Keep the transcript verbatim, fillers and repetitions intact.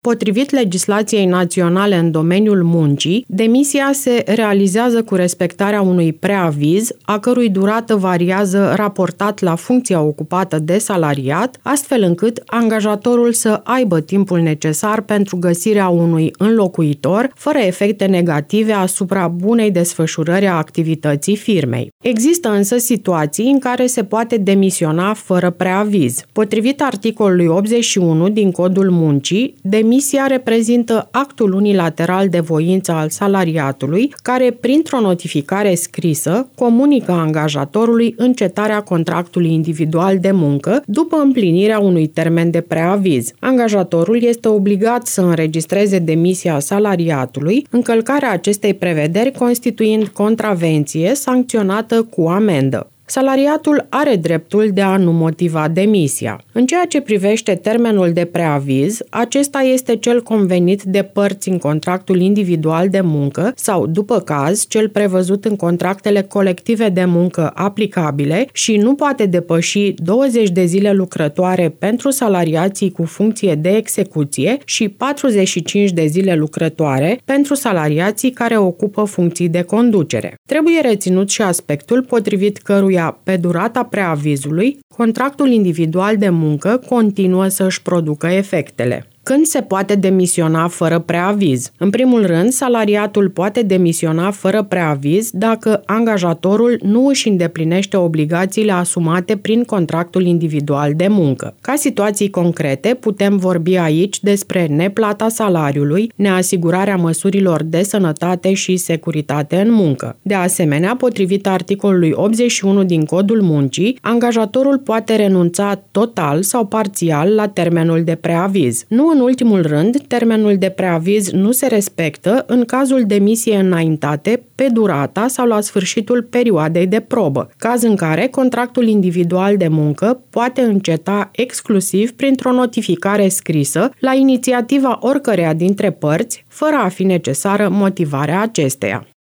Potrivit legislației naționale în domeniul muncii, demisia se realizează cu respectarea unui preaviz, a cărui durată variază raportat la funcția ocupată de salariat, astfel încât angajatorul să aibă timpul necesar pentru găsirea unui înlocuitor, fără efecte negative asupra bunei desfășurări a activității firmei. Există însă situații în care se poate demisiona fără preaviz. Potrivit articolului optzeci și unu din Codul Muncii, demisia reprezintă actul unilateral de voință al salariatului, care, printr-o notificare scrisă, comunică angajatorului încetarea contractului individual de muncă după împlinirea unui termen de preaviz. Angajatorul este obligat să înregistreze demisia salariatului, încălcarea acestei prevederi constituind contravenție sancționată cu amendă. Salariatul are dreptul de a nu motiva demisia. În ceea ce privește termenul de preaviz, acesta este cel convenit de părți în contractul individual de muncă sau, după caz, cel prevăzut în contractele colective de muncă aplicabile și nu poate depăși douăzeci de zile lucrătoare pentru salariații cu funcție de execuție și patruzeci și cinci de zile lucrătoare pentru salariații care ocupă funcții de conducere. Trebuie reținut și aspectul potrivit căruia pe durata preavizului, contractul individual de muncă continuă să își producă efectele. Când se poate demisiona fără preaviz? În primul rând, salariatul poate demisiona fără preaviz dacă angajatorul nu își îndeplinește obligațiile asumate prin contractul individual de muncă. Ca situații concrete, putem vorbi aici despre neplata salariului, neasigurarea măsurilor de sănătate și securitate în muncă. De asemenea, potrivit articolului optzeci și unu din Codul Muncii, angajatorul poate renunța total sau parțial la termenul de preaviz. Nu în ultimul rând, termenul de preaviz nu se respectă în cazul demisiei înaintate pe durata sau la sfârșitul perioadei de probă, caz în care contractul individual de muncă poate înceta exclusiv printr-o notificare scrisă la inițiativa oricăreia dintre părți, fără a fi necesară motivarea acesteia.